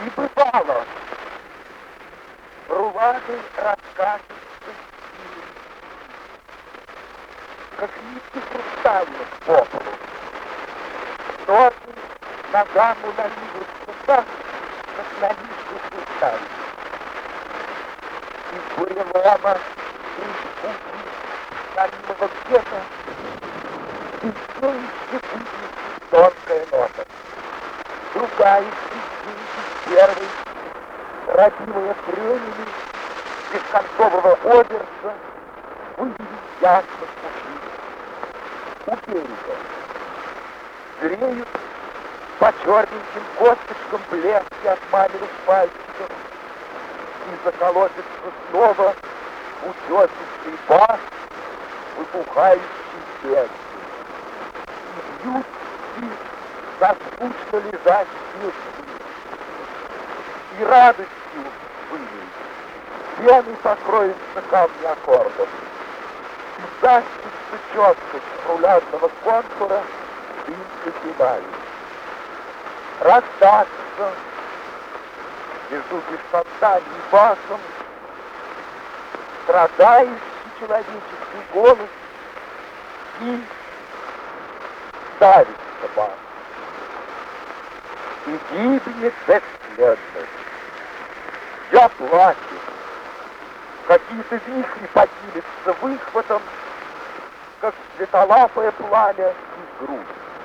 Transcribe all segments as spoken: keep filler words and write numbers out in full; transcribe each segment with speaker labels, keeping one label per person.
Speaker 1: И бывало, рулады раскатятся силой, как нитки хрустальных по полу. Ноты на гамму наливаются так, как на лишку хрусталь. Из бурелома, из букви, наливого где-то, бессеющая будет тонкая нота. Другая из первой, родимая кренями бесконцового оберта, вывели ясно пути. У берега греют по черненьким косточкам блески от маминых пальчиков, и заколотится снова утесистый бас, выпухающий сердце. И бьют их за скучно лежащие сны. И радостью были, пеной покроется камни аккордов, и застится четкость рулядного контура дымкой педали. Раздаться между беспонтанием и басом страдающий человеческий голос и давится бас. И гибнет бесследно. Я плачу. Какие-то вихри поднимутся выхватом, как светолапое пламя из груди.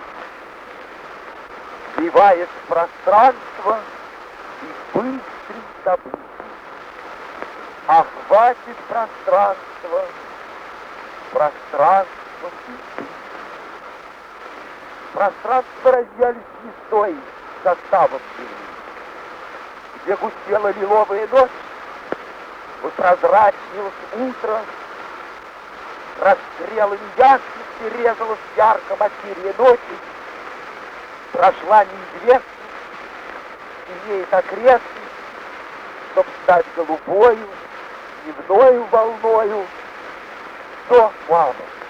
Speaker 1: Вливаясь в пространство и быстрым событий. Охватит пространство, пространство и быстро. Пространство разъялись звездой составом земли, где густела лиловая ночь, прозрачнилось утро, расстрелами ясности резалась ярко материя ночи, прошла неизвестность, имеет окрестность, чтоб стать голубою, дневною волною, до мама,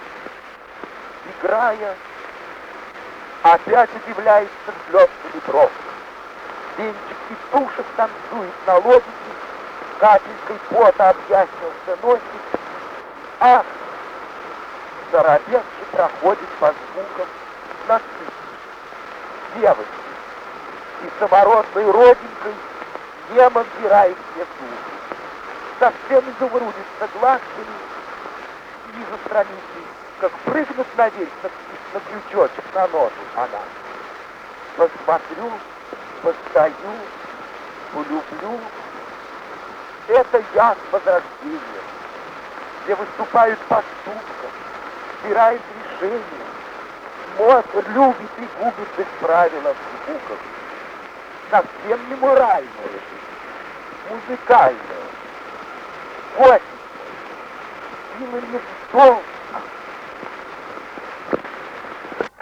Speaker 1: играя, опять удивляется взлетными бровками. Венчик из тушек танцует на лобике, капелькой пота объяснился носик. Ах, заробевший проходит по звукам насыпь. Девочка и самородной родинкой немо взирает все зубы. Совсем изумрудится глазками, ниже страницы, как прыгнут наверх на, на крючочек на носу она. Посмотрю, постою, полюблю. Это яд возрождения, где выступают поступком, собирает решение. Моцарт любит и губит без правила звуков. Совсем не моральное, музыкальное. Котик, силы не в том,